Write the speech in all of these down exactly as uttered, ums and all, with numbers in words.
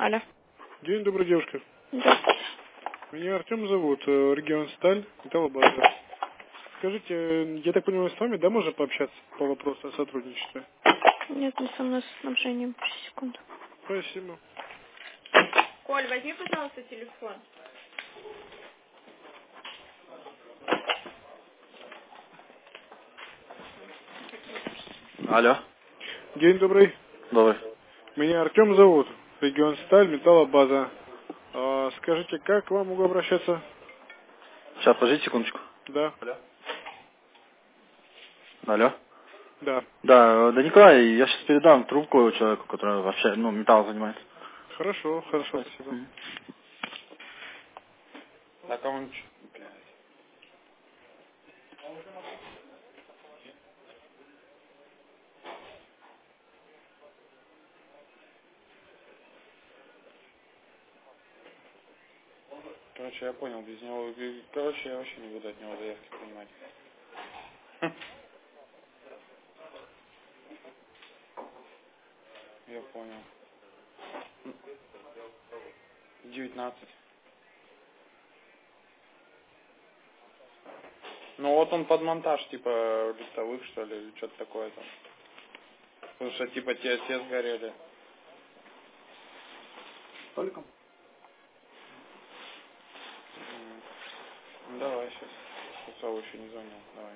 Алло. День добрый, девушка. Здравствуйте. Меня Артем зовут, э, регион Сталь, металлобаза. Скажите, э, я так понимаю, с вами, да, можно пообщаться по вопросу о сотрудничестве? Нет, не со мной, с снабжением. Сейчас, секунду. Спасибо. Коль, возьми, пожалуйста, телефон. Алло. День добрый. Добрый. Меня Артем зовут, регион Сталь, металлобаза. А, скажите, как к вам могу обращаться? Сейчас, подождите секундочку. Да, Алло. Алло. да. Да, э, да, Николай, я сейчас передам трубку человеку, который вообще, ну, металл занимается. Хорошо, хорошо, спасибо. Мгм. Да кому-нибудь. Короче, я понял, без него... и- Короче, я вообще не буду от него заявки принимать. Я понял. девятнадцать. Ну вот он под монтаж, типа, листовых, что ли, или что-то такое там. Потому что, типа, те, те сгорели. Только? М. Ну, давай сейчас. Кусал еще не звонил. Давай.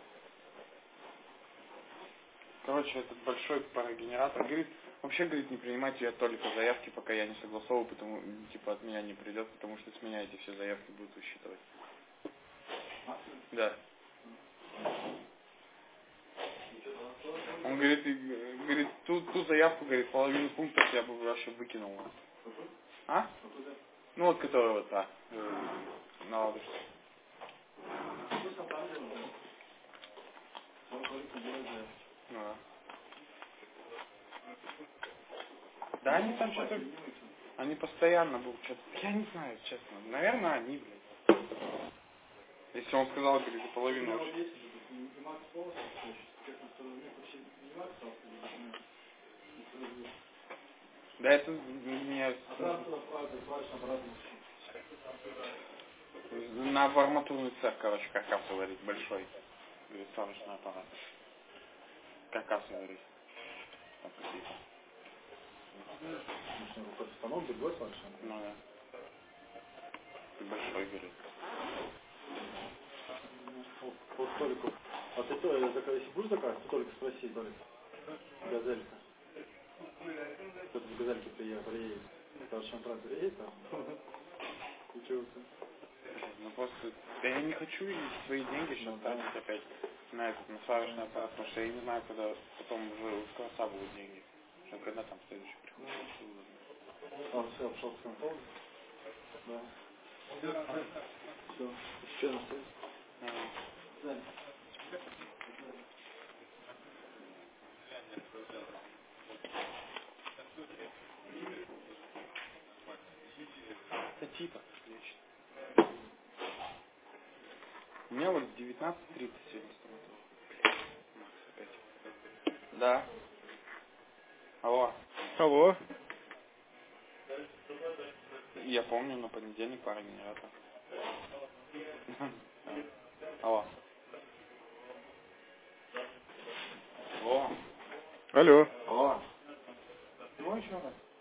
Короче, этот большой парогенератор говорит, вообще, говорит, не принимайте от Толика заявки, пока я не согласовываю, потому, типа, от меня не придет, потому что с меня эти все заявки будут высчитывать. Да. Он говорит, и, э, говорит, ту, ту заявку, говорит, половину пунктов я бы вообще выкинул. А? Ну вот, которая вот та, э, на ладушке. Ну да. Да они там что-то, они постоянно будут что-то, я не знаю, честно. Наверное, они, блядь. Если он сказал, говорит, за половину вообще. Да это мне на арматурный цех, короче, каркас варить большой. Говорит, сварочный аппарат. Каркас варить. Там какие-то. Станок, другой совершенно. Ну да. Ты большой, говорит. По столику. А ты то, если будешь заказывать, то только спроси, Толик. Газелька. Кто-то в газельке приехал, старший брат приедет там. Учился. Ну просто, да я не хочу и свои деньги сейчас тратить опять на этот, на сварочный аппарат, потому что я не знаю, когда потом уже у скорца будут деньги. Что когда там следующий приходит. Он все, пошел к контролю. Да. Все. Еще на связи. Да. Это типа, отлично. У меня вот девятнадцать тридцать сегодня стоматолог. Макс опять. Да. Алло. Алло. Я помню, на понедельник пара генератор. Алло. Алло. Алло. Алло. Ну еще раз.